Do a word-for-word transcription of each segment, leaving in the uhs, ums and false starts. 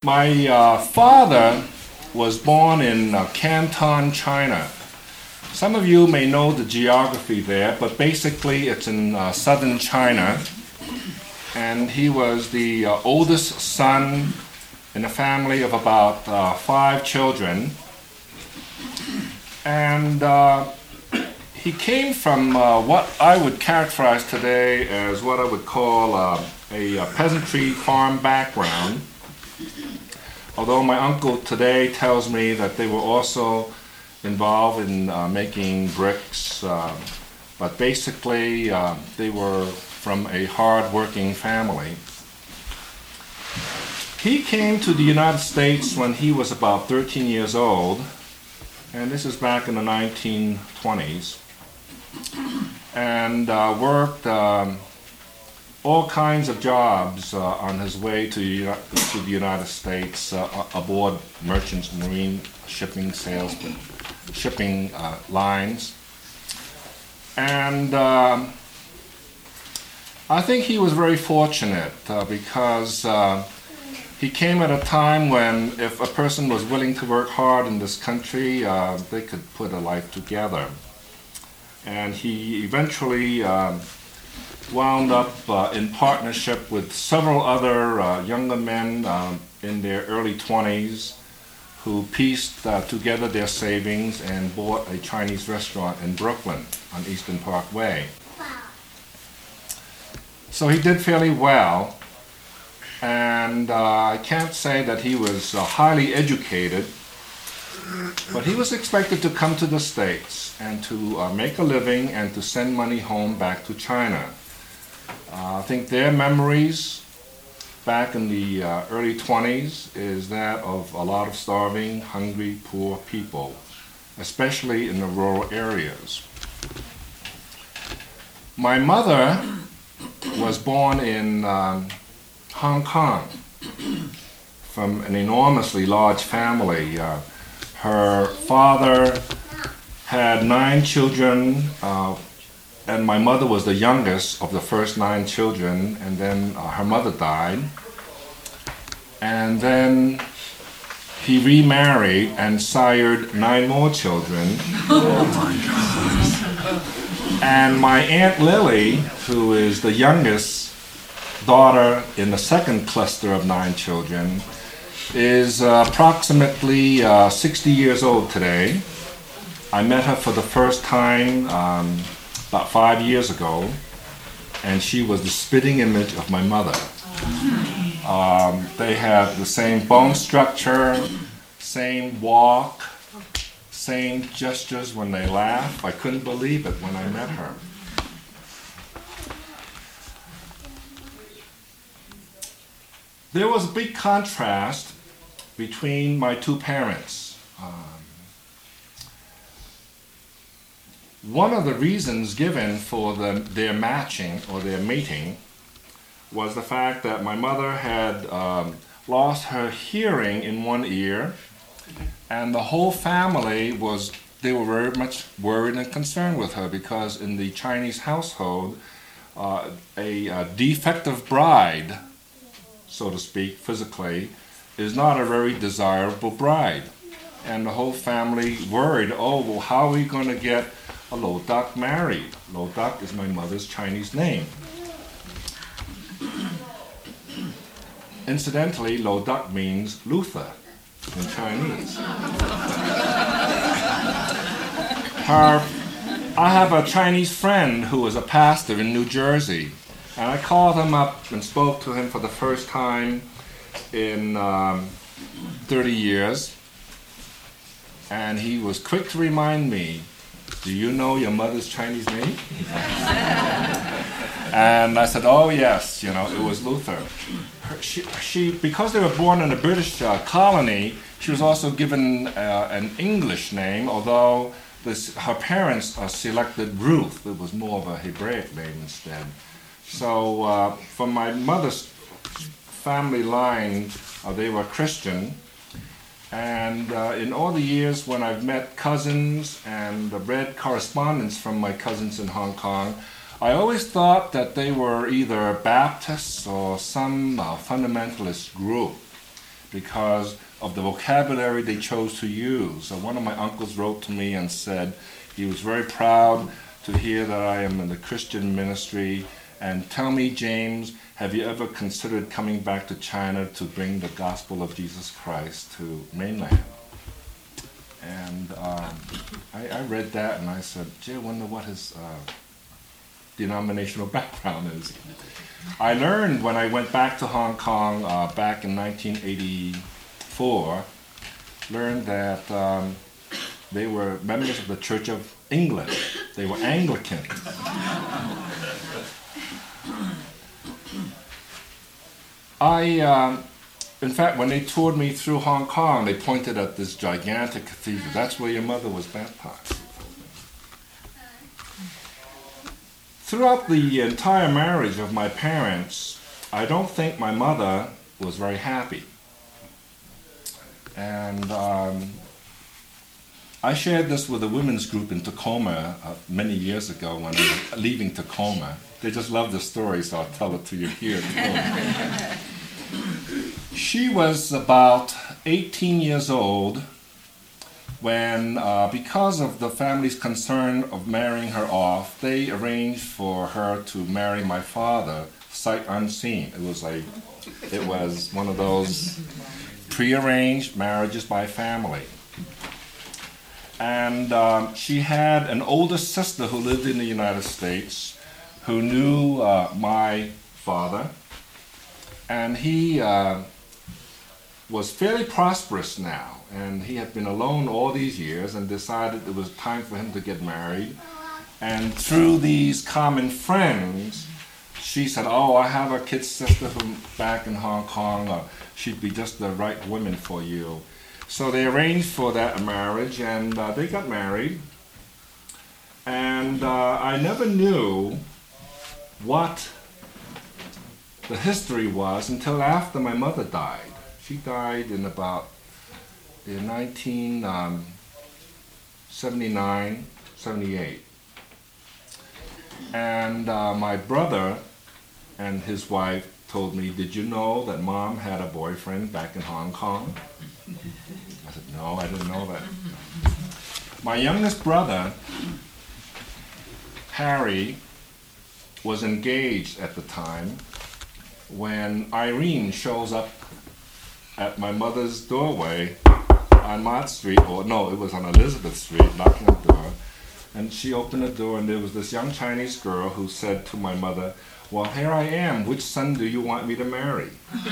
My uh, father was born in uh, Canton, China. Some of you may know the geography there, but basically it's in uh, southern China. And he was the uh, oldest son in a family of about uh, five children. And uh, he came from uh, what I would characterize today as what I would call uh, a, a peasantry farm background. Although my uncle today tells me that they were also involved in uh, making bricks, uh, but basically uh, they were from a hard-working family. He came to the United States when he was about thirteen years old, and this is back in the nineteen twenties, and uh, worked um, all kinds of jobs uh, on his way to, to the United States uh, aboard merchant marine shipping sales, shipping uh, lines. And um, I think he was very fortunate uh, because uh, he came at a time when if a person was willing to work hard in this country, uh, they could put a life together. And he eventually um, wound up uh, in partnership with several other uh, younger men um, in their early twenties who pieced uh, together their savings and bought a Chinese restaurant in Brooklyn on Eastern Parkway. So he did fairly well, and uh, I can't say that he was uh, highly educated, but he was expected to come to the States and to uh, make a living and to send money home back to China. Uh, I think their memories back in the uh, early twenties is that of a lot of starving, hungry, poor people, especially in the rural areas. My mother was born in um, Hong Kong from an enormously large family. Uh, her father had nine children, uh, and my mother was the youngest of the first nine children, and then uh, her mother died. And then he remarried and sired nine more children. Oh my God. And my Aunt Lily, who is the youngest daughter in the second cluster of nine children, is uh, approximately uh, sixty years old today. I met her for the first time um, about five years ago, and she was the spitting image of my mother. Um, they have the same bone structure, same walk, same gestures when they laugh. I couldn't believe it when I met her. There was a big contrast between my two parents. Um, One of the reasons given for the, their matching or their mating was the fact that my mother had um, lost her hearing in one ear, and the whole family was, they were very much worried and concerned with her because in the Chinese household, uh, a, a defective bride, so to speak, physically, is not a very desirable bride. And the whole family worried, oh, well, how are we going to get a Lo Duc married? Lo Duc is my mother's Chinese name. Incidentally, Lo Duc means Luther in Chinese. Her, I have a Chinese friend who is a pastor in New Jersey, and I called him up and spoke to him for the first time in um, thirty years, and he was quick to remind me, do you know your mother's Chinese name? And I said, oh yes, you know, it was Luther. Her, she, she, because they were born in a British uh, colony, she was also given uh, an English name, although this, her parents uh, selected Ruth. It was more of a Hebraic name instead. So uh, from my mother's family line, uh, they were Christian. And uh, in all the years when I've met cousins and uh, read correspondence from my cousins in Hong Kong, I always thought that they were either Baptists or some uh, fundamentalist group. because of the vocabulary they chose to use. So one of my uncles wrote to me and said he was very proud to hear that I am in the Christian ministry, and tell me, James, have you ever considered coming back to China to bring the gospel of Jesus Christ to mainland? And um, I, I read that and I said, gee, I wonder what his uh, denominational background is. I learned when I went back to Hong Kong uh, back in nineteen eighty-four, learned that um, they were members of the Church of England. They were Anglican. I, um, in fact, when they toured me through Hong Kong, they pointed at this gigantic cathedral. That's where your mother was baptized. Throughout the entire marriage of my parents, I don't think my mother was very happy. And um, I shared this with a women's group in Tacoma uh, many years ago when I was leaving Tacoma. They just love the story, so I'll tell it to you here too. She was about eighteen years old when, uh, because of the family's concern of marrying her off, they arranged for her to marry my father, sight unseen. It was a, it was one of those prearranged marriages by family. And um, she had an older sister who lived in the United States who knew uh, my father, and he uh, was fairly prosperous now, and he had been alone all these years and decided it was time for him to get married. And through these common friends, she said, oh, I have a kid sister from back in Hong Kong, uh, she'd be just the right woman for you. So they arranged for that marriage, and uh, they got married. And uh, I never knew what the history was until after my mother died. She died in about in nineteen seventy-nine, seventy-eight. And uh, my brother and his wife told me, did you know that Mom had a boyfriend back in Hong Kong? I said, no, I didn't know that. My youngest brother, Harry, was engaged at the time when Irene shows up at my mother's doorway on Mott Street, or no, it was on Elizabeth Street, knocking on the door. And she opened the door, and there was this young Chinese girl who said to my mother, well, here I am, which son do you want me to marry?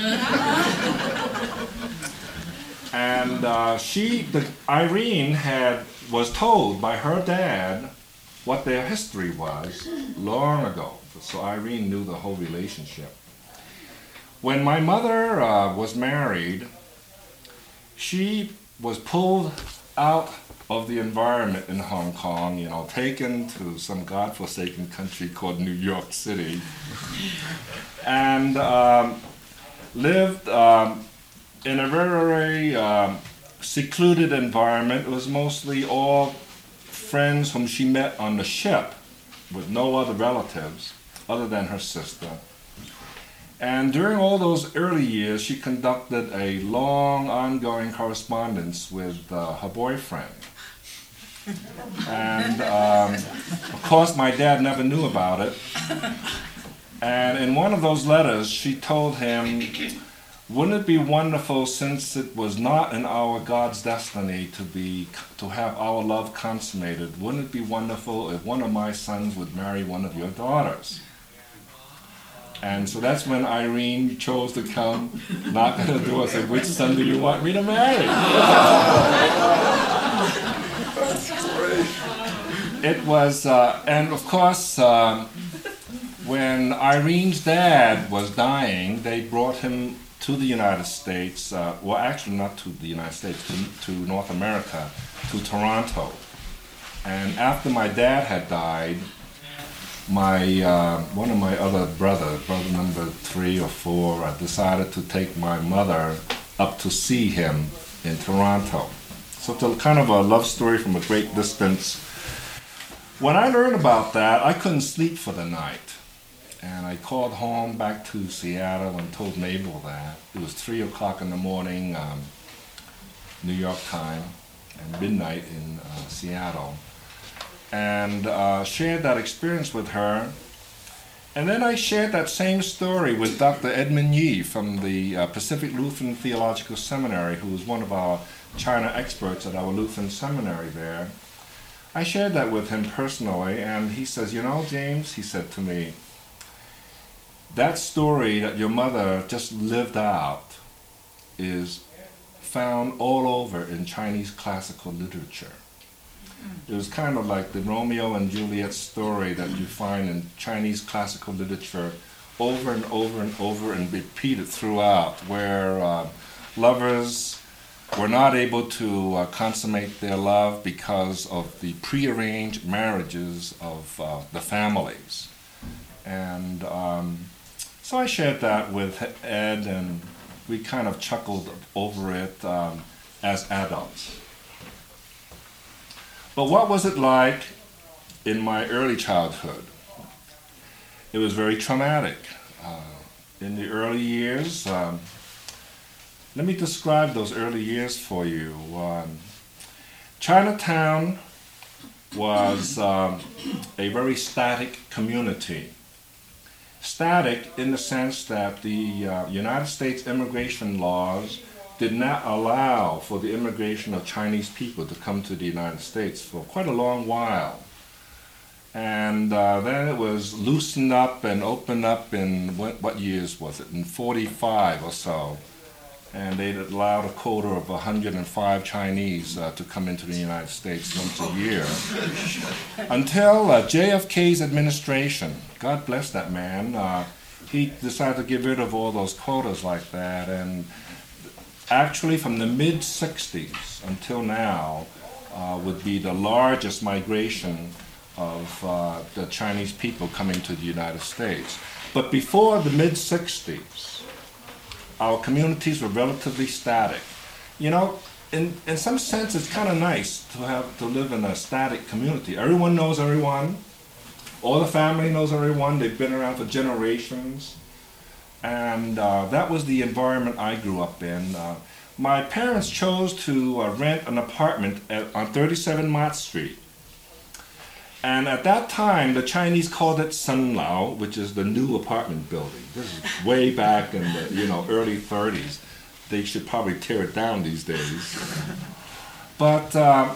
And uh, she, the, Irene had, was told by her dad what their history was long ago. So Irene knew the whole relationship. When my mother uh, was married, she was pulled out of the environment in Hong Kong, you know, taken to some godforsaken country called New York City, and um, lived um, in a very um, secluded environment. It was mostly all friends whom she met on the ship with no other relatives other than her sister. And during all those early years, she conducted a long, ongoing correspondence with uh, her boyfriend. And um, of course, my dad never knew about it. And in one of those letters, she told him, wouldn't it be wonderful, since it was not in our God's destiny to be to have our love consummated, wouldn't it be wonderful if one of my sons would marry one of your daughters? And so that's when Irene chose to come, knock on the door, and say, which son do you want me to marry? It was, uh, and of course, uh, when Irene's dad was dying, they brought him to the United States, uh, well, actually not to the United States, to, to North America, to Toronto. And after my dad had died, my uh, one of my other brothers, brother number three or four, uh, decided to take my mother up to see him in Toronto. So it's a kind of a love story from a great distance. When I learned about that, I couldn't sleep for the night. And I called home back to Seattle and told Mabel that. It was three o'clock in the morning, um, New York time, and midnight in uh, Seattle. And uh, shared that experience with her. And then I shared that same story with Doctor Edmund Yee from the uh, Pacific Lutheran Theological Seminary, who was one of our China experts at our Lutheran seminary there. I shared that with him personally, and he says, you know, James, he said to me, that story that your mother just lived out is found all over in Chinese classical literature. It was kind of like the Romeo and Juliet story that you find in Chinese classical literature over and over and over and repeated throughout, where uh, lovers were not able to uh, consummate their love because of the prearranged marriages of uh, the families. And um, so I shared that with Ed, and we kind of chuckled over it um, as adults. But what was it like in my early childhood? It was very traumatic. Uh, in the early years, um, let me describe those early years for you. Um, Chinatown was um, a very static community. Static in the sense that the uh, United States immigration laws did not allow for the immigration of Chinese people to come to the United States for quite a long while. And uh, then it was loosened up and opened up in, what, what years was it? In forty-five or so. And they allowed a quota of one hundred five Chinese uh, to come into the United States once a year. Until uh, J F K's administration, God bless that man, uh, he decided to get rid of all those quotas like that. And actually, from the mid sixties until now, uh, would be the largest migration of uh, the Chinese people coming to the United States. But before the mid sixties, our communities were relatively static. You know, in, in some sense, it's kind of nice to have to live in a static community. Everyone knows everyone. All the family knows everyone. They've been around for generations. And uh, that was the environment I grew up in. Uh, my parents chose to uh, rent an apartment at, on thirty-seven Mott Street. And at that time, the Chinese called it Sun Lao, which is the new apartment building. This is way back in the you know early thirties. They should probably tear it down these days. But uh,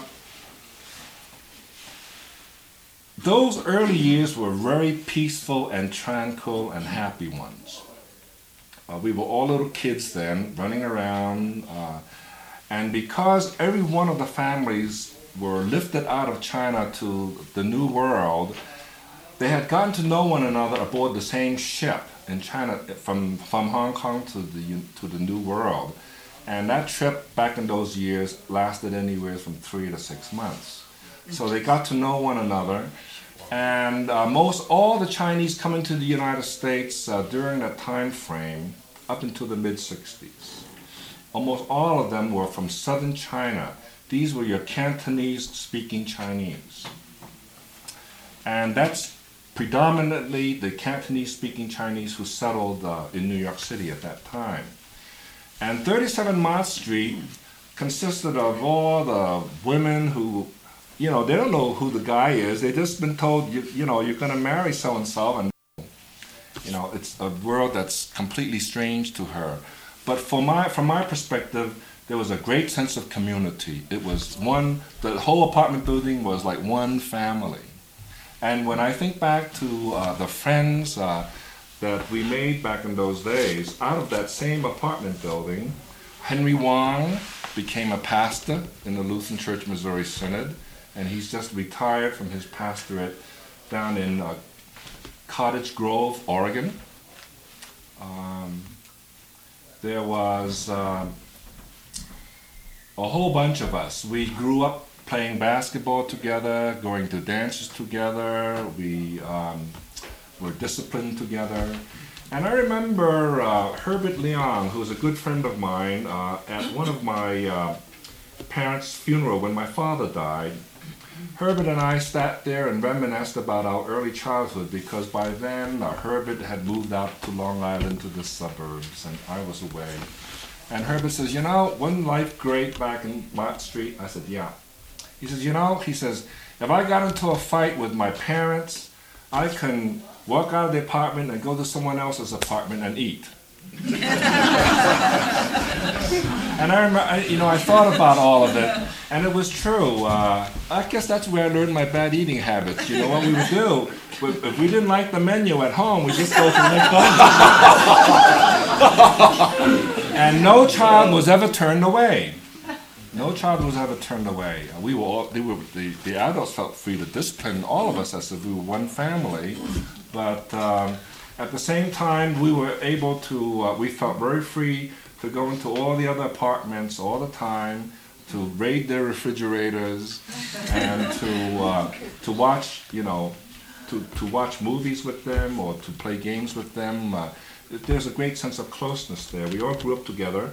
those early years were very peaceful and tranquil and happy ones. Uh, we were all little kids then, running around, uh, and because every one of the families were lifted out of China to the New World, they had gotten to know one another aboard the same ship in China, from, from Hong Kong to the, to the New World. And that trip back in those years lasted anywhere from three to six months. So they got to know one another. And uh, most all the Chinese coming to the United States uh, during that time frame, up until the mid sixties, almost all of them were from southern China. These were your Cantonese-speaking Chinese. And that's predominantly the Cantonese-speaking Chinese who settled uh, in New York City at that time. And thirty-seven Mott Street consisted of all the women who, you know, they don't know who the guy is. They've just been told, you, you know, you're going to marry so-and-so, and, you know, it's a world that's completely strange to her. But for my, from my perspective, there was a great sense of community. It was one, the whole apartment building was like one family. And when I think back to uh, the friends uh, that we made back in those days, out of that same apartment building, Henry Wong became a pastor in the Lutheran Church Missouri Synod, and he's just retired from his pastorate down in uh, Cottage Grove, Oregon. Um, there was uh, a whole bunch of us. We grew up playing basketball together, going to dances together. We um, were disciplined together. And I remember uh, Herbert Leong, who was a good friend of mine, uh, at one of my uh, parents' funeral when my father died. Herbert and I sat there and reminisced about our early childhood because by then uh, Herbert had moved out to Long Island to the suburbs and I was away. And Herbert says, you know, wasn't life great back in Mott Street? I said, yeah. He says, you know, he says, if I got into a fight with my parents, I can walk out of the apartment and go to someone else's apartment and eat. And I remember, I, you know, I thought about all of it, and it was true. Uh, I guess that's where I learned my bad eating habits. You know, what we would do, if if we didn't like the menu at home, we just go to McDonald's. And no child was ever turned away. No child was ever turned away. We were all, they were, the, the adults felt free to discipline all of us as if we were one family, but um, at the same time, we were able to, uh, we felt very free to go into all the other apartments all the time, to raid their refrigerators, and to uh, to watch, you know, to, to watch movies with them or to play games with them. Uh, there's a great sense of closeness there. We all grew up together.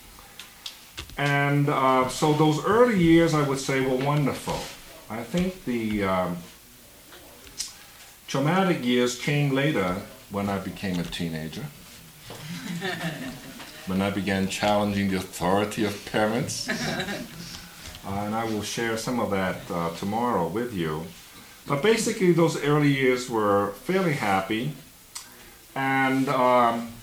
And uh, so those early years, I would say, were wonderful. I think the um, traumatic years came later when I became a teenager, when I began challenging the authority of parents. Uh, and I will share some of that uh, tomorrow with you. But basically, those early years were fairly happy. And um,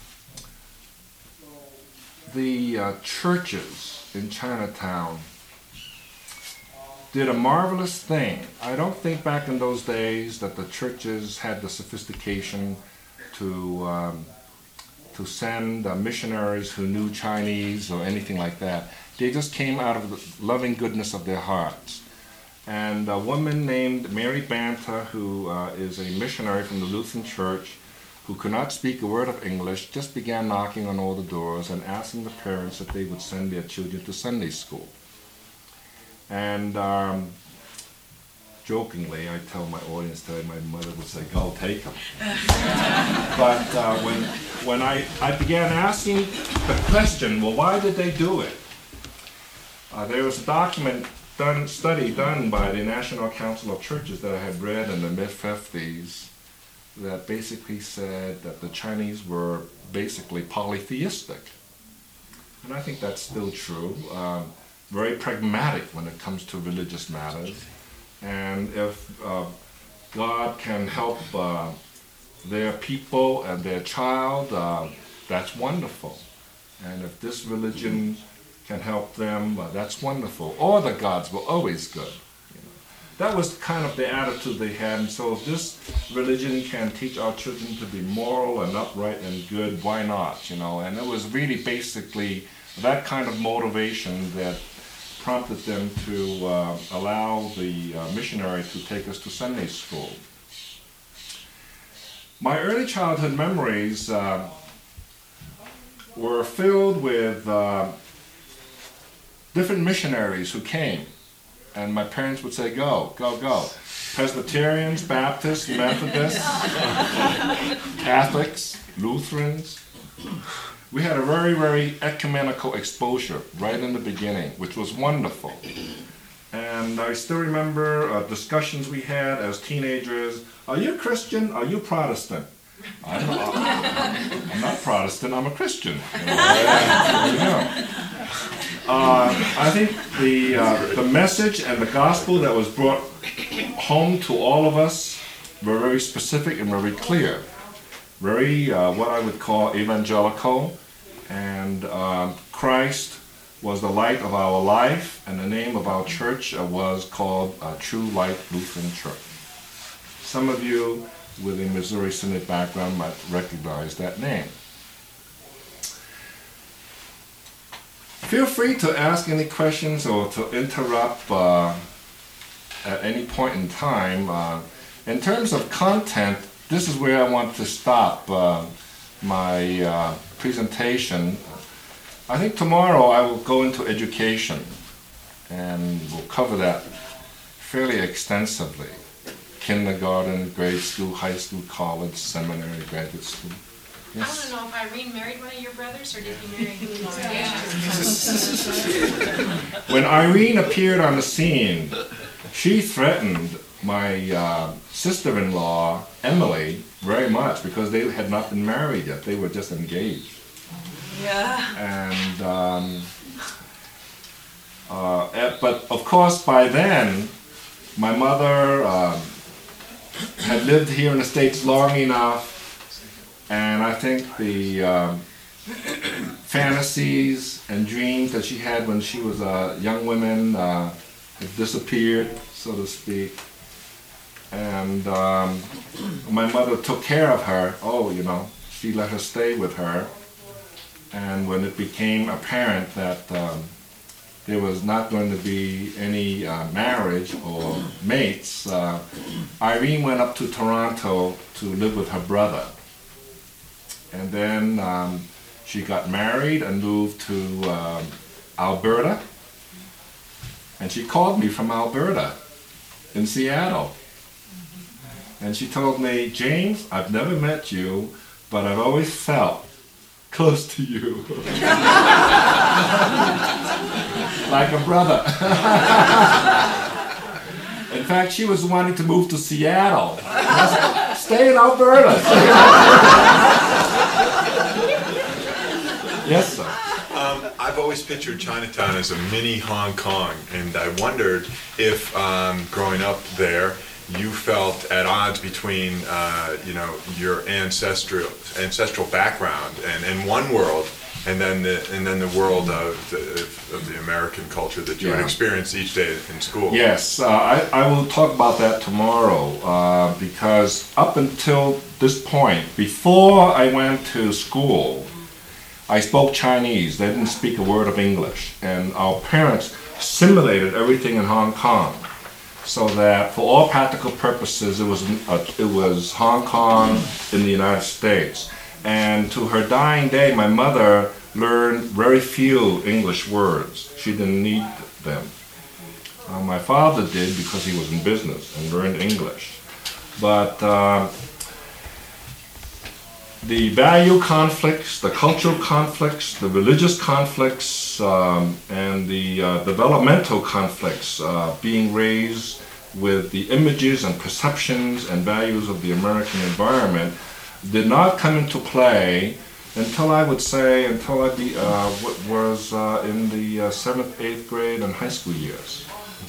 the uh, churches in Chinatown did a marvelous thing. I don't think back in those days that the churches had the sophistication to um, to send uh, missionaries who knew Chinese or anything like that. They just came out of the loving goodness of their hearts. And a woman named Mary Banta, who uh, is a missionary from the Lutheran Church, who could not speak a word of English, just began knocking on all the doors and asking the parents if they would send their children to Sunday school. And um, jokingly, I tell my audience today, my mother would say, go take them. But uh, when, when I, I began asking the question, well, why did they do it? Uh, there was a document, done, study done by the National Council of Churches that I had read in the mid fifties that basically said that the Chinese were basically polytheistic. And I think that's still true. Um, very pragmatic when it comes to religious matters. And if uh, God can help uh, their people and their child, uh, that's wonderful. And if this religion can help them, uh, that's wonderful. All the gods were always good. You know. That was kind of the attitude they had. And so if this religion can teach our children to be moral and upright and good, why not? You know. And it was really basically that kind of motivation that prompted them to uh, allow the uh, missionary to take us to Sunday school. My early childhood memories uh, were filled with uh, different missionaries who came, and my parents would say, go, go, go. Presbyterians, Baptists, Methodists, Catholics, Lutherans. We had a very, very ecumenical exposure right in the beginning, which was wonderful. And I still remember uh, discussions we had as teenagers. Are you Christian? Are you Protestant? I'm not, I'm not Protestant, I'm a Christian. You know, there you go. Uh, I think the, uh, the message and the gospel that was brought home to all of us were very specific and very clear. Very, uh, what I would call evangelical, and um, Christ was the light of our life, and the name of our church uh, was called uh, True Light Lutheran Church. Some of you with a Missouri Synod background might recognize that name. Feel free to ask any questions or to interrupt uh, at any point in time. Uh, in terms of content, this is where I want to stop uh, my uh, presentation. I think tomorrow I will go into education, and we'll cover that fairly extensively. Kindergarten, grade school, high school, college, seminary, graduate school. Yes. I want to know if Irene married one of your brothers, or did he marry who was engaged? When Irene appeared on the scene, she threatened my uh, sister-in-law, Emily, very much because they had not been married yet. They were just engaged. Yeah. And, um, uh, eh, but of course by then, my mother um, had lived here in the States long enough, and I think the um, fantasies and dreams that she had when she was a young woman uh, had disappeared, so to speak. And um, my mother took care of her. Oh, you know, she let her stay with her. And when it became apparent that um, there was not going to be any uh, marriage or mates, uh, Irene went up to Toronto to live with her brother. And then um, she got married and moved to um, Alberta. And she called me from Alberta in Seattle. And she told me, James, I've never met you, but I've always felt close to you. Like a brother. In fact, she was wanting to move to Seattle. I said, stay in Alberta. Yes, sir. Um, I've always pictured Chinatown as a mini Hong Kong, and I wondered if, um, growing up there, you felt at odds between, uh, you know, your ancestral ancestral background and, and one world, and then the and then the world of the, of the American culture that you would Yeah. experience each day in school. Yes, uh, I, I will talk about that tomorrow, uh, because up until this point, before I went to school, I spoke Chinese. They didn't speak a word of English, and our parents simulated everything in Hong Kong, so that for all practical purposes, it was uh, it was Hong Kong in the United States. And to her dying day, my mother learned very few English words. She didn't need them. Uh, my father did because he was in business and learned English. But uh, the value conflicts, the cultural conflicts, the religious conflicts, um, and the uh, developmental conflicts uh, being raised with the images and perceptions and values of the American environment did not come into play until I would say, until I be, uh, was uh, in the uh, seventh, eighth grade and high school years.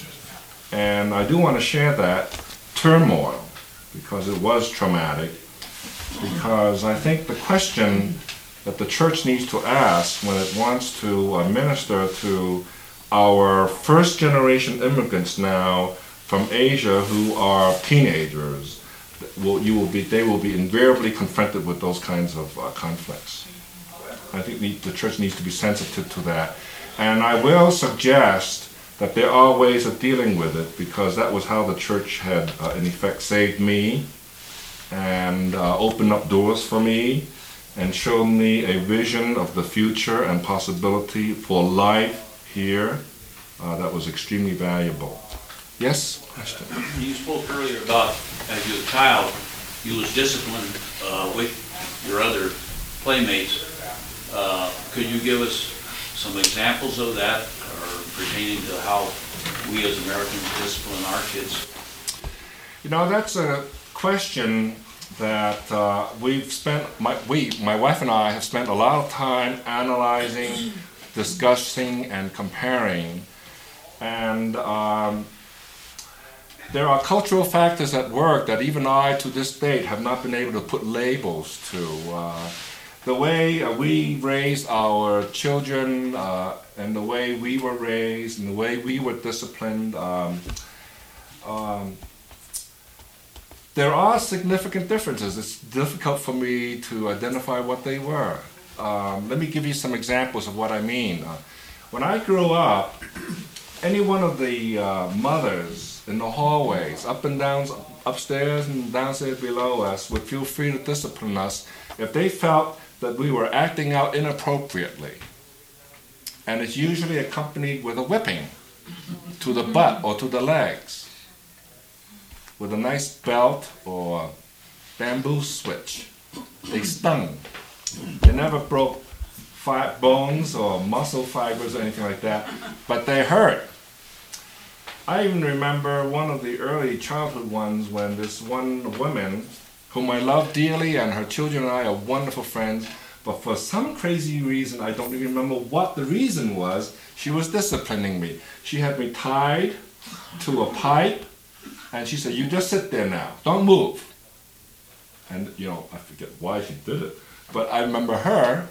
And I do want to share that turmoil, because it was traumatic, because I think the question that the church needs to ask when it wants to uh, minister to our first generation immigrants now from Asia who are teenagers, will, you will be, they will be invariably confronted with those kinds of uh, conflicts. I think the, the church needs to be sensitive to that. And I will suggest that there are ways of dealing with it, because that was how the church had, uh, in effect, saved me and uh, opened up doors for me and showed me a vision of the future and possibility for life here uh, that was extremely valuable. Yes? Question? You spoke earlier about, as you were a child, you was disciplined uh, with your other playmates. Uh, could you give us some examples of that, or pertaining to how we as Americans discipline our kids? You know, that's a question that uh, we've spent, my, we, my wife and I have spent a lot of time analyzing, discussing, and comparing. And um, there are cultural factors at work that even I, to this date, have not been able to put labels to. Uh, the way uh, we raised our children, uh, and the way we were raised, and the way we were disciplined, um, um, there are significant differences. It's difficult for me to identify what they were. Um, let me give you some examples of what I mean. Uh, when I grew up, any one of the uh, mothers in the hallways, up and down, upstairs and downstairs below us, would feel free to discipline us if they felt that we were acting out inappropriately. And it's usually accompanied with a whipping to the butt or to the legs, with a nice belt or bamboo switch. They stung. They never broke fi- bones or muscle fibers or anything like that, but they hurt. I even remember one of the early childhood ones when this one woman, whom I love dearly, and her children and I are wonderful friends, but for some crazy reason, I don't even remember what the reason was, she was disciplining me. She had me tied to a pipe, and she said, "You just sit there now, don't move." And, you know, I forget why she did it, but I remember her.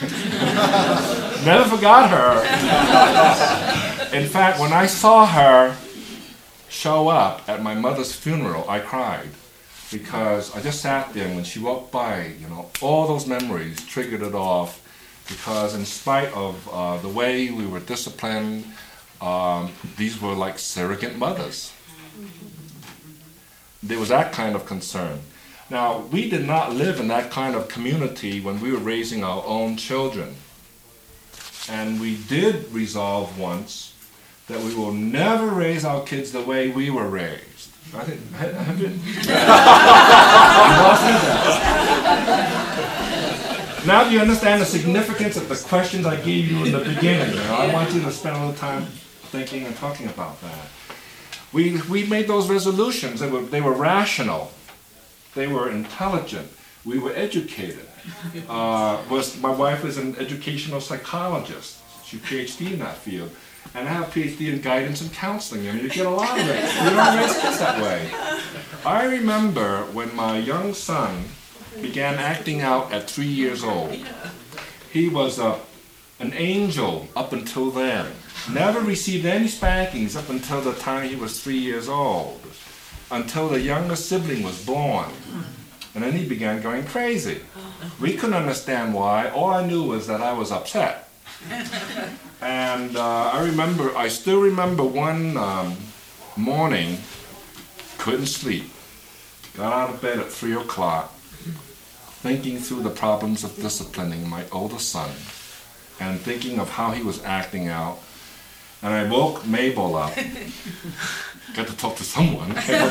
Never forgot her. In fact, when I saw her show up at my mother's funeral, I cried. Because I just sat there, and when she walked by, you know, all those memories triggered it off. Because in spite of uh, the way we were disciplined, um, these were like surrogate mothers. There was that kind of concern. Now, we did not live in that kind of community when we were raising our own children. And we did resolve once that we will never raise our kids the way we were raised. I think, have you? Now do you understand the significance of the questions I gave you in the beginning? You know, I want you to spend a little time thinking and talking about that. We, we made those resolutions. They were, they were rational. They were intelligent. We were educated. Uh, was, my wife is an educational psychologist. She P H D in that field. And I have a P H D in guidance and counseling. I mean, you get a lot of it. You don't raise kids that way. I remember when my young son began acting out at three years old. He was a, an angel up until then. Never received any spankings up until the time he was three years old. Until the youngest sibling was born. And then he began going crazy. We couldn't understand why. All I knew was that I was upset. And uh, I remember, I still remember one um, morning, couldn't sleep. Got out of bed at three o'clock, thinking through the problems of disciplining my older son, and thinking of how he was acting out. And I woke Mabel up. Got to talk to someone.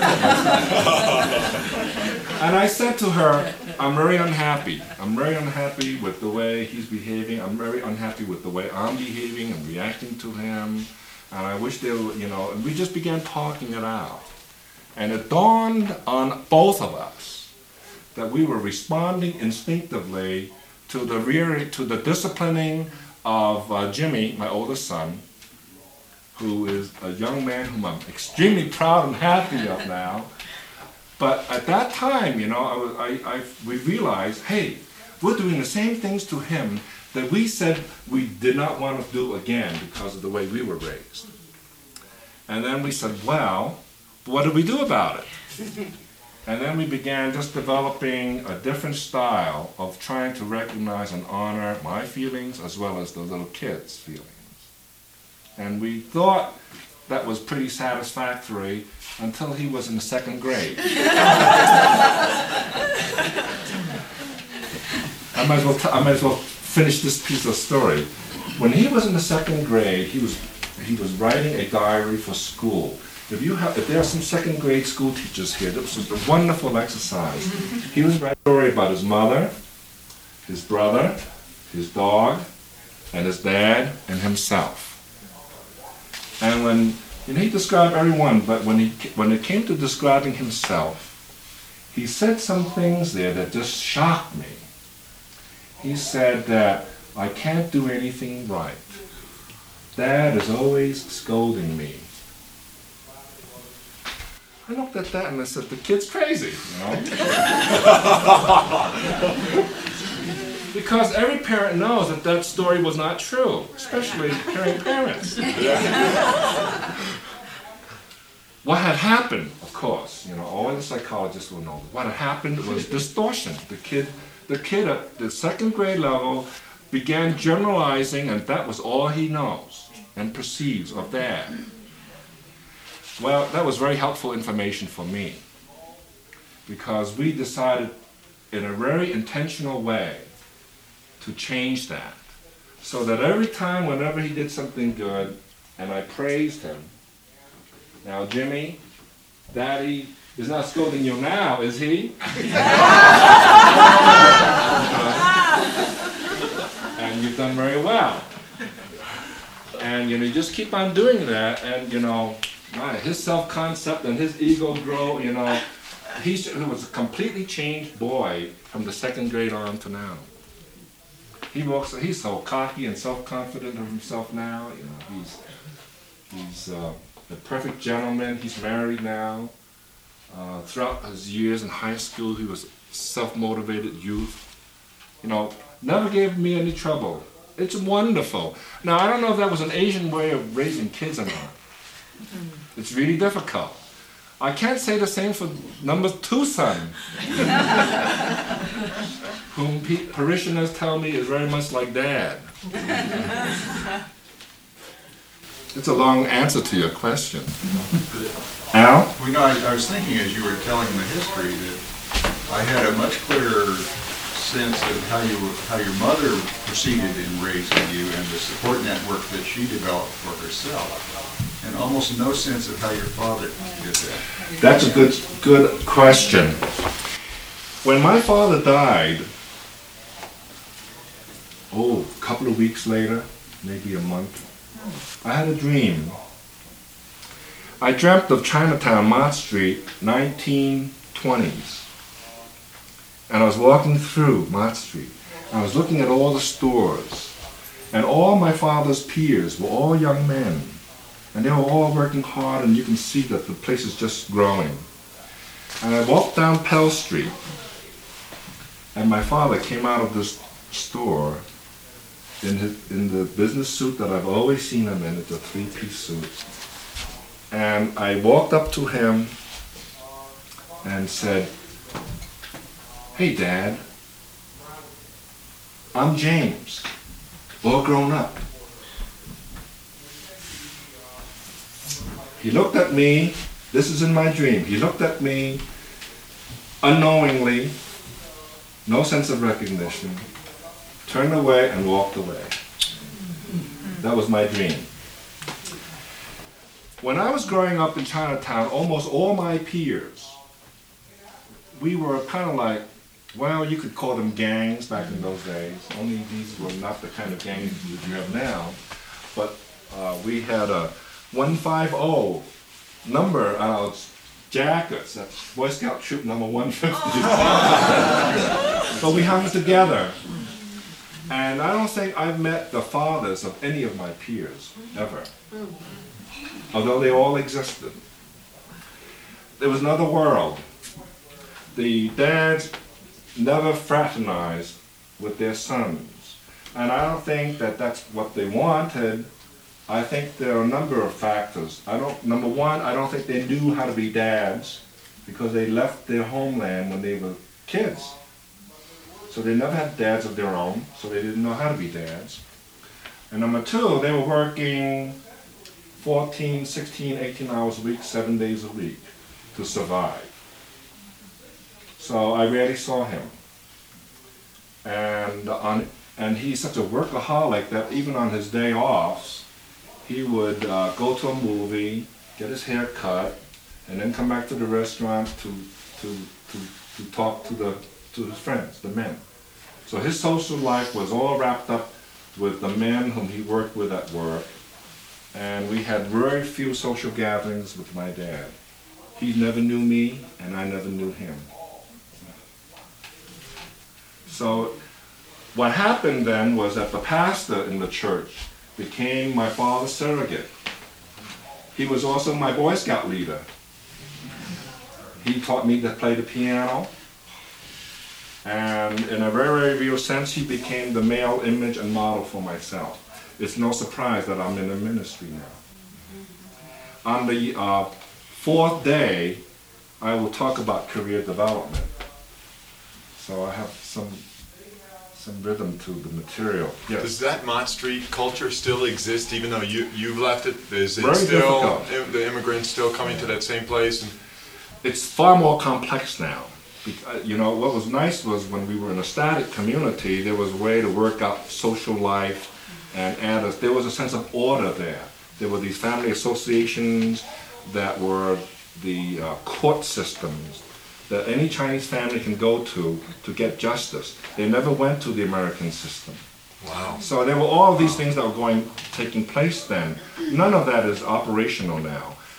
And I said to her, "I'm very unhappy. I'm very unhappy with the way he's behaving. I'm very unhappy with the way I'm behaving and reacting to him. And I wish they were, you know," and we just began talking it out. And it dawned on both of us that we were responding instinctively to the rear, to the disciplining of uh, Jimmy, my oldest son, who is a young man whom I'm extremely proud and happy of now. But at that time, you know, I, was, I, I, we realized, hey, we're doing the same things to him that we said we did not want to do again because of the way we were raised. And then we said, well, what do we do about it? And then we began just developing a different style of trying to recognize and honor my feelings as well as the little kids' feelings. And we thought that was pretty satisfactory until he was in the second grade. I might as well, t- I might as well finish this piece of story. When he was in the second grade, he was he was writing a diary for school. If you have, if there are some second grade school teachers here, this was a wonderful exercise. He was writing a story about his mother, his brother, his dog, and his dad, and himself. And when, you know, he described everyone, but when he when it came to describing himself, he said some things there that just shocked me. He said that I can't do anything right. Dad is always scolding me. I looked at that and I said, the kid's crazy, you know? Because every parent knows that that story was not true, especially caring parents. What had happened, of course, you know, all the psychologists will know, what had happened was distortion. The kid, the kid at the second grade level began generalizing, and that was all he knows and perceives of dad. Well, that was very helpful information for me, because we decided in a very intentional way to change that, so that every time, whenever he did something good, and I praised him, now Jimmy, Daddy is not scolding you now, is he? And you've done very well. And you know, you just keep on doing that, and you know, Right, his self-concept and his ego grow, you know. He's, he was a completely changed boy from the second grade on to now. He walks, he's so cocky and self-confident of himself now, you know. He's, he's uh, a perfect gentleman. He's married now. Uh, throughout his years in high school, he was self-motivated youth. You know, never gave me any trouble. It's wonderful. Now, I don't know if that was an Asian way of raising kids or not. It's really difficult. I can't say the same for number two son, whom pe- parishioners tell me is very much like Dad. It's a long answer to your question. Al? Well, you know, I, I was thinking as you were telling the history that I had a much clearer sense of how you how your mother proceeded in raising you and the support network that she developed for herself, and almost no sense of how your father did that. That's a good good question. When my father died, oh, a couple of weeks later, maybe a month, I had a dream. I dreamt of Chinatown, Mott Street, nineteen twenties. And I was walking through Mott Street. I was looking at all the stores. And all my father's peers were all young men. And they were all working hard, and you can see that the place is just growing. And I walked down Pell Street, and my father came out of this store in his, in the business suit that I've always seen him in. It's a three-piece suit. And I walked up to him and said, "Hey, Dad, I'm James, all grown up." He looked at me, this is in my dream, he looked at me unknowingly, no sense of recognition, turned away and walked away. That was my dream. When I was growing up in Chinatown, almost all my peers, we were kind of like, well, you could call them gangs back in those days. Only these were not the kind of gangs that you have now. But uh, we had a one fifty number on our jackets. That's Boy Scout troop number one fifty. So we hung together. And I don't think I've met the fathers of any of my peers, ever. Although they all existed. There was another world. The dads never fraternized with their sons. And I don't think that that's what they wanted. I think there are a number of factors. I don't, number one, I don't think they knew how to be dads because they left their homeland when they were kids. So they never had dads of their own, so they didn't know how to be dads. And number two, they were working fourteen, sixteen, eighteen hours a week, seven days a week to survive. So I rarely saw him. And on, and he's such a workaholic that even on his day offs, he would uh, go to a movie, get his hair cut, and then come back to the restaurant to to to, to talk to the to his friends, the men. So his social life was all wrapped up with the men whom he worked with at work, and we had very few social gatherings with my dad. He never knew me, and I never knew him. So what happened then was that the pastor in the church became my father's surrogate. He was also my Boy Scout leader. He taught me to play the piano, and in a very, very real sense, he became the male image and model for myself. It's no surprise that I'm in the ministry now. On the uh, fourth day, I will talk about career development. So I have some some rhythm to the material. Yes. Does that Mott Street culture still exist, even though you you've left it? Is it Very still difficult. im- the immigrants still coming to that same place? And It's far more complex now. Be- uh, You know, what was nice was when we were in a static community, there was a way to work out social life and add us. There was a sense of order there. There were these family associations that were the uh, court systems that any Chinese family can go to to get justice. They never went to the American system. wow. So there were all these things that were going, taking place then. None of that is operational now.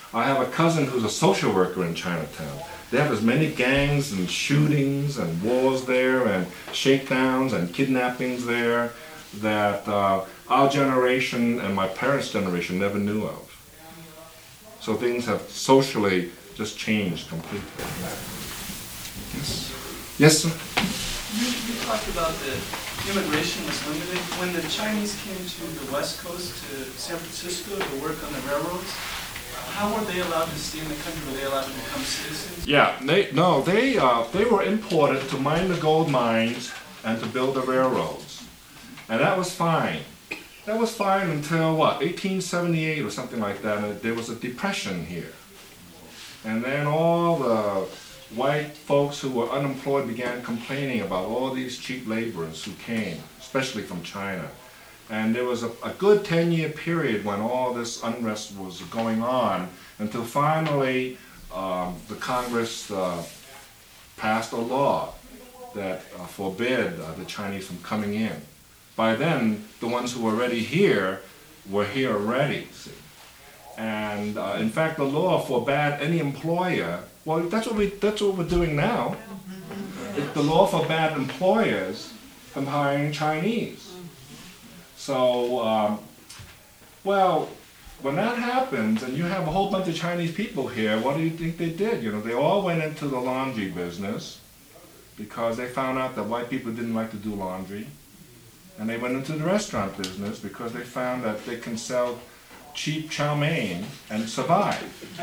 I have a cousin who's a social worker in Chinatown. They have as many gangs and shootings and wars there and shakedowns and kidnappings there that uh, our generation and my parents' generation never knew of. So things have socially just changed completely. Yes, yes sir? You, you talked about the immigration was limited. When the Chinese came to the West Coast, to San Francisco, to work on the railroads, how were they allowed to stay in the country? Were they allowed to become citizens? Yeah, they, no, they, uh, they were imported to mine the gold mines and to build the railroads. And that was fine. That was fine until, what, eighteen seventy-eight or something like that, and there was a depression here. And then all the white folks who were unemployed began complaining about all these cheap laborers who came, especially from China. And there was a, a good ten-year period when all this unrest was going on until finally um, the Congress uh, passed a law that uh, forbid uh, the Chinese from coming in. By then, the ones who were already here were here already, see. And uh, in fact, the law forbade any employer. Well, that's what we that's what we're doing now. It, the law forbade employers from hiring Chinese. So, um, well, when that happens, and you have a whole bunch of Chinese people here, what do you think they did? You know, they all went into the laundry business because they found out that white people didn't like to do laundry, and they went into the restaurant business because they found that they can sell cheap chow mein and survive.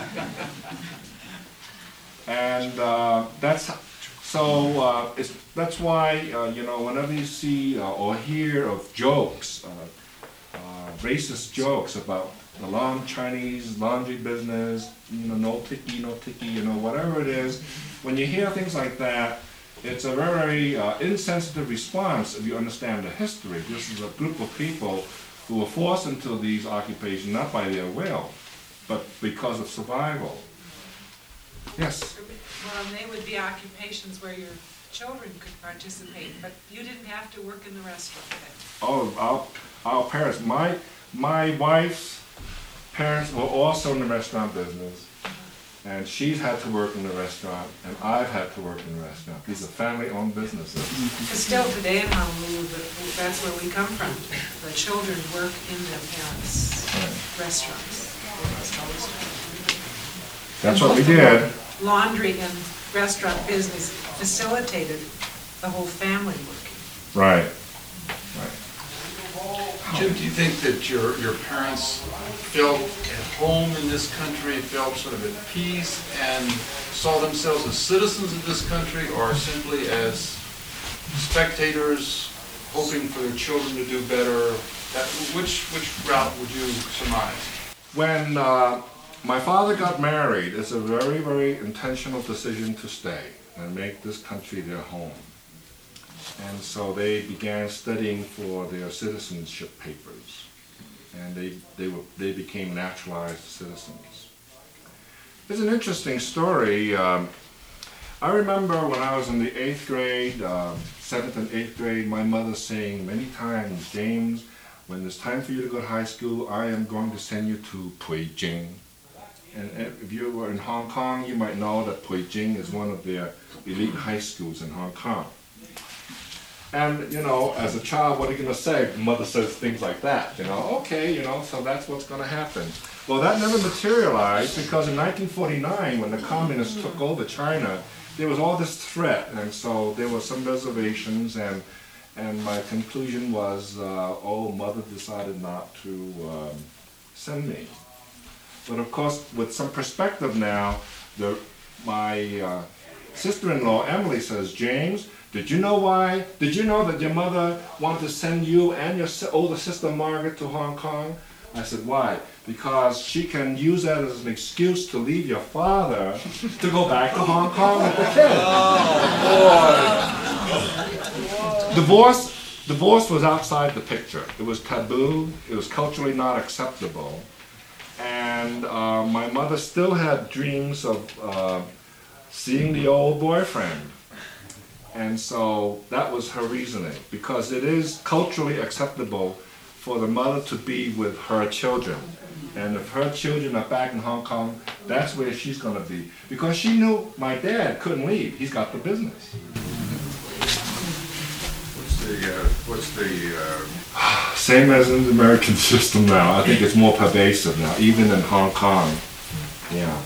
And uh, that's so. Uh, it's, that's why uh, you know, whenever you see uh, or hear of jokes, uh, uh, racist jokes about the long Chinese laundry business, you know, no tiki, no tiki, you know, whatever it is, when you hear things like that, it's a very uh, insensitive response if you understand the history. This is a group of people who were forced into these occupations not by their will, but because of survival. Yes? Well, and they would be occupations where your children could participate, but you didn't have to work in the restaurant then. Oh, our, our parents, my, my wife's parents were also in the restaurant business, and she's had to work in the restaurant, and I've had to work in the restaurant. These are family-owned businesses. But still today in Honolulu, that's where we come from. The children work in their parents' Right. restaurants. That's what we did. Laundry and restaurant business facilitated the whole family working. Right. Right. Jim, do you think that your, your parents felt at home in this country, felt sort of at peace, and saw themselves as citizens of this country, or simply as spectators hoping for their children to do better? That, which, which route would you surmise? When uh, my father got married, it's a very, very intentional decision to stay and make this country their home. And so they began studying for their citizenship papers, and they, they, were, they became naturalized citizens. It's an interesting story. Um, I remember when I was in the eighth grade, um, seventh and eighth grade, my mother saying many times, James, when it's time for you to go to high school, I am going to send you to Puijing. And if you were in Hong Kong, you might know that Puijing is one of their elite high schools in Hong Kong. And, you know, as a child, what are you going to say? Mother says things like that, you know, okay, you know, so that's what's going to happen. Well, that never materialized because in nineteen forty-nine, when the communists took over China, there was all this threat, and so there were some reservations, and and my conclusion was, uh, oh, Mother decided not to um, send me. But of course, with some perspective now, the, my uh, sister-in-law, Emily, says, James, did you know why? Did you know that your mother wanted to send you and your older sister, Margaret, to Hong Kong? I said, why? Because she can use that as an excuse to leave your father to go back to Hong Kong with the kids. Oh, boy. Divorce, divorce was outside the picture. It was taboo. It was culturally not acceptable. And uh, my mother still had dreams of uh, seeing the old boyfriend. And so that was her reasoning, because it is culturally acceptable for the mother to be with her children. And if her children are back in Hong Kong, that's where she's going to be. Because she knew my dad couldn't leave. He's got the business. What's the, uh, what's the, uh, Same as in the American system now. I think it's more pervasive now, even in Hong Kong. Yeah.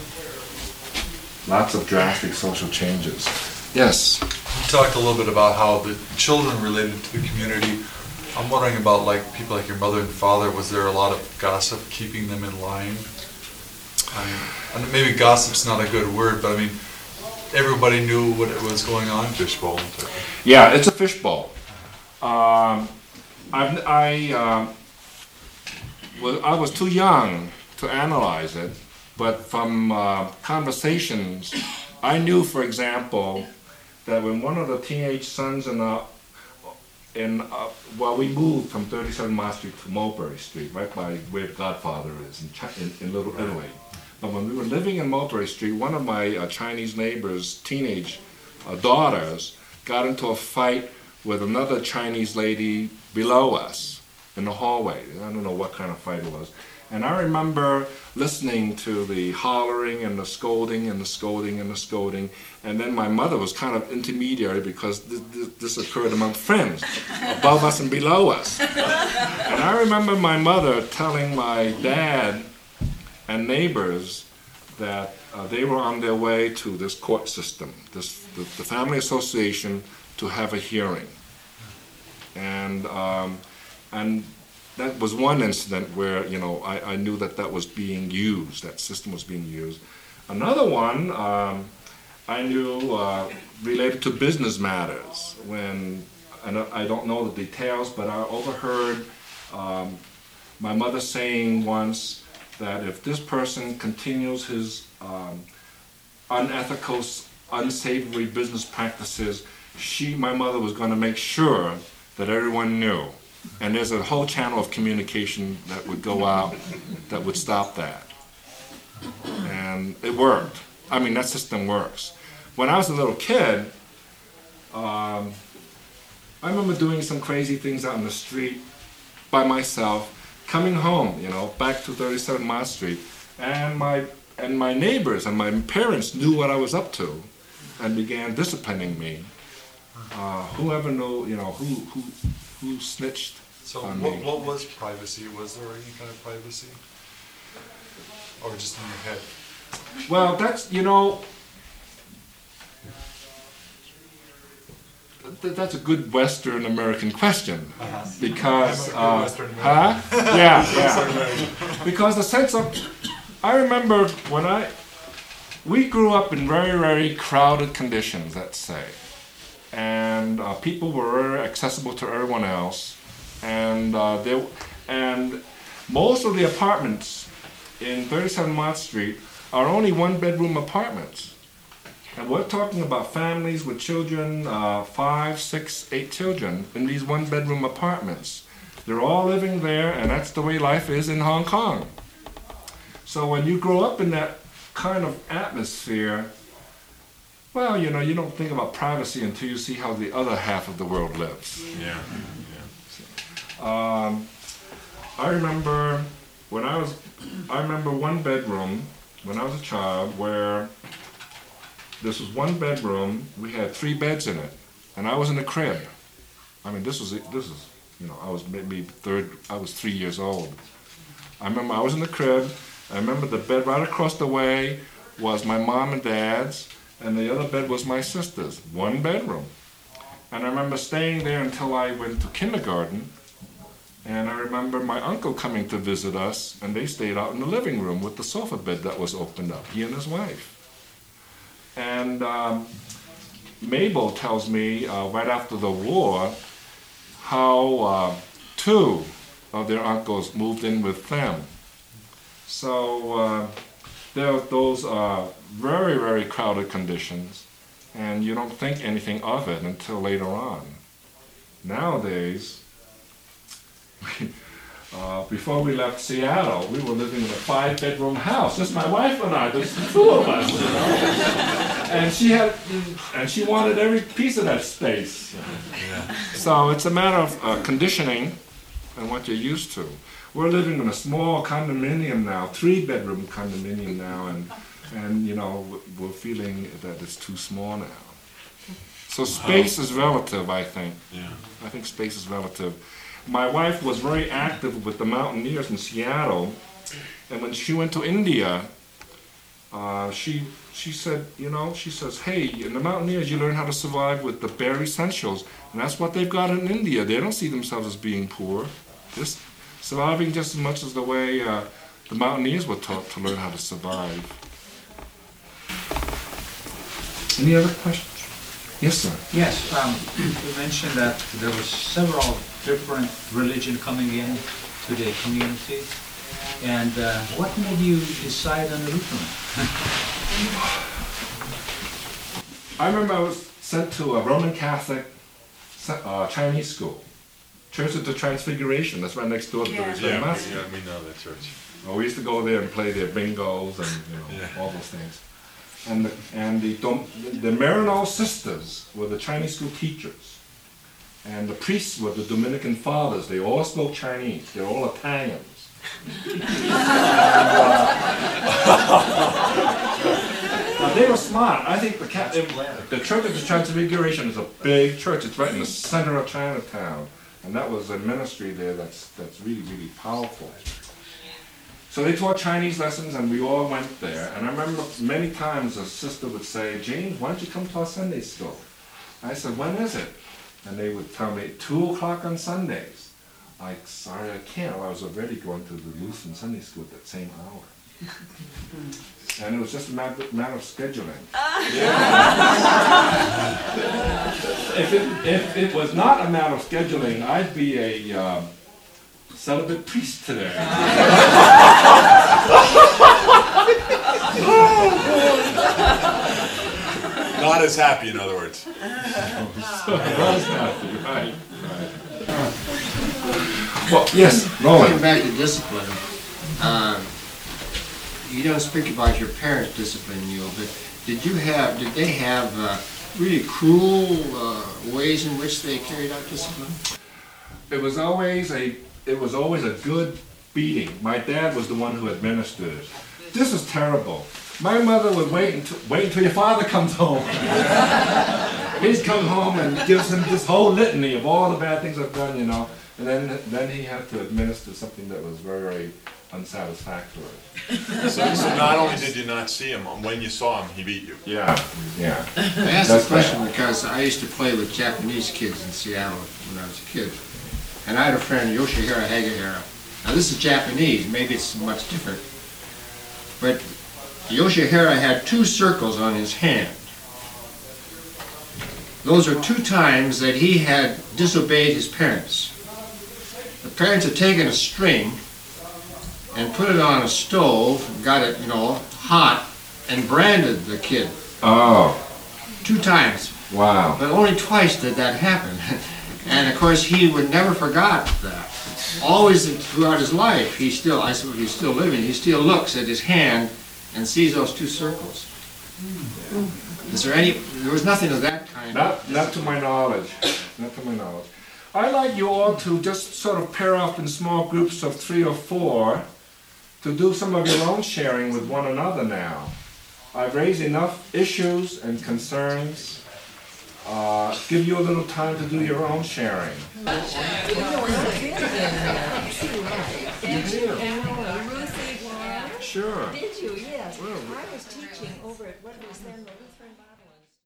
Lots of drastic social changes. Yes. You talked a little bit about how the children related to the community. I'm wondering about like people like your mother and father. Was there a lot of gossip keeping them in line? I mean, and maybe gossip's not a good word, but I mean, everybody knew what was going on. Fishbowl. Yeah, it's a fishbowl. Um, I've, I, um, well, I was too young to analyze it, but from uh, conversations, I knew, for example, that when one of the teenage sons in uh, in uh, well, we moved from thirty-seven Mile Street to Mulberry Street, right by where the Godfather is in, Chi- in, in Little Italy. But when we were living in Mulberry Street, one of my uh, Chinese neighbors' teenage uh, daughters got into a fight with another Chinese lady below us in the hallway. I don't know what kind of fight it was. And I remember listening to the hollering and the scolding and the scolding and the scolding. And then my mother was kind of intermediary because th- th- this occurred among friends, above us and below us. And I remember my mother telling my dad and neighbors that uh, they were on their way to this court system, this the, the family association, to have a hearing. And um, and that was one incident where, you know, I, I knew that that was being used, that system was being used. Another one um, I knew uh, related to business matters when, and I don't know the details, but I overheard um, my mother saying once that if this person continues his um, unethical, unsavory business practices, she, my mother, was going to make sure that everyone knew. And there's a whole channel of communication that would go out that would stop that. And it worked. I mean, that system works. When I was a little kid, um, I remember doing some crazy things out in the street by myself, coming home, you know, back to thirty-seven Mile Street, and my and my neighbors and my parents knew what I was up to, and began disciplining me. Uh, whoever knew, you know, who who who snitched So on what, me. what was privacy? Was there any kind of privacy? Or just in your head? Well, that's, you know, th- that's a good Western American question. Because, I'm a good uh, Western huh? Yeah, yeah. Because the sense of, I remember when I, we grew up in very, very crowded conditions, let's say. And uh, people were very accessible to everyone else. And uh, there, and most of the apartments in thirty-seven Mott Street are only one-bedroom apartments. And we're talking about families with children, uh, five, six, eight children in these one-bedroom apartments. They're all living there, and that's the way life is in Hong Kong. So when you grow up in that kind of atmosphere, well, you know, you don't think about privacy until you see how the other half of the world lives. Yeah. Um, I remember when I was, I remember one bedroom when I was a child where this was one bedroom, we had three beds in it, and I was in the crib. I mean, this was, this is, you know, I was maybe third, I was three years old. I remember I was in the crib, I remember the bed right across the way was my mom and dad's, and the other bed was my sister's, one bedroom. And I remember staying there until I went to kindergarten. And I remember my uncle coming to visit us, and they stayed out in the living room with the sofa bed that was opened up, he and his wife. And um, Mabel tells me uh, right after the war how uh, two of their uncles moved in with them. So uh, there are those uh, very, very crowded conditions, and you don't think anything of it until later on. Nowadays, uh, before we left Seattle, we were living in a five-bedroom house. Just my wife and I, just the two of us, you know. And she had, and she wanted every piece of that space. So it's a matter of uh, conditioning and what you're used to. we're living in a small condominium now, three-bedroom condominium now, and, and, you know, we're feeling that it's too small now. So space is relative, I think. Yeah. I think space is relative. My wife was very active with the Mountaineers in Seattle, and when she went to India, uh, she she said, you know, she says, hey, in the Mountaineers you learn how to survive with the bare essentials, and that's what they've got in India. They don't see themselves as being poor. They're surviving just as much as the way uh, the Mountaineers were taught to learn how to survive. Any other questions? Yes, sir. Yes, um, you mentioned that there were several different religions coming in to the community. And uh, what made you decide on the Lutheran? I remember I was sent to a Roman Catholic uh, Chinese school, Church of the Transfiguration. That's right next door to the Yeah, Return Master. yeah, we know that church. Well, we used to go there and play their bingos and you know Yeah. all those things. And the, and the Dom, the Maryknoll sisters were the Chinese school teachers, and the priests were the Dominican fathers. They all spoke Chinese. They're all Italians. and, uh, now they were smart. I think the, Cat- the Church of the Transfiguration is a big church. It's right in the center of Chinatown, and that was a ministry there that's that's really really powerful. So they taught Chinese lessons, and we all went there. And I remember many times a sister would say, James, why don't you come to our Sunday school? I said, when is it? And they would tell me, two o'clock on Sundays. I sorry, I can't. Well, I was already going to the Lutheran Sunday school at that same hour. And it was just a matter, matter of scheduling. if, it, if it was not a matter of scheduling, I'd be a uh, celibate priest today. Not as happy, in other words. So I was happy, right, right. Well, yes, Going Nolan. back to discipline, um, you don't speak about your parents disciplining you, but did you have, did they have uh, really cruel uh, ways in which they carried out discipline? It was always a, it was always a good beating. My dad was the one who administered it. This is terrible. My mother would wait until, wait until your father comes home. He'd come home and gives him this whole litany of all the bad things I've done, you know, and then then he had to administer something that was very, very unsatisfactory. So, so not only did you not see him, when you saw him, he beat you. Yeah, yeah. I asked That's the question bad. because I used to play with Japanese kids in Seattle when I was a kid. And I had a friend, Yoshihira Hagahara. Now this is Japanese, maybe it's much different. But Yoshihira had two circles on his hand. Those are two times that he had disobeyed his parents. The parents had taken a string and put it on a stove, got it, you know, hot, and branded the kid. Oh, Two times. wow. But only twice did that happen. And of course, he would never forgot that. Always throughout his life, he still, I suppose he's still living, he still looks at his hand and sees those two circles. Is there any, there was nothing of that kind. Not, not to my knowledge, not to my knowledge. I'd like you all to just sort of pair up in small groups of three or four to do some of your own sharing with one another now. I've raised enough issues and concerns. Uh, give you a little time to do your own sharing. Sure. Did you? Yes. I was teaching over at what was then the Lutheran Bible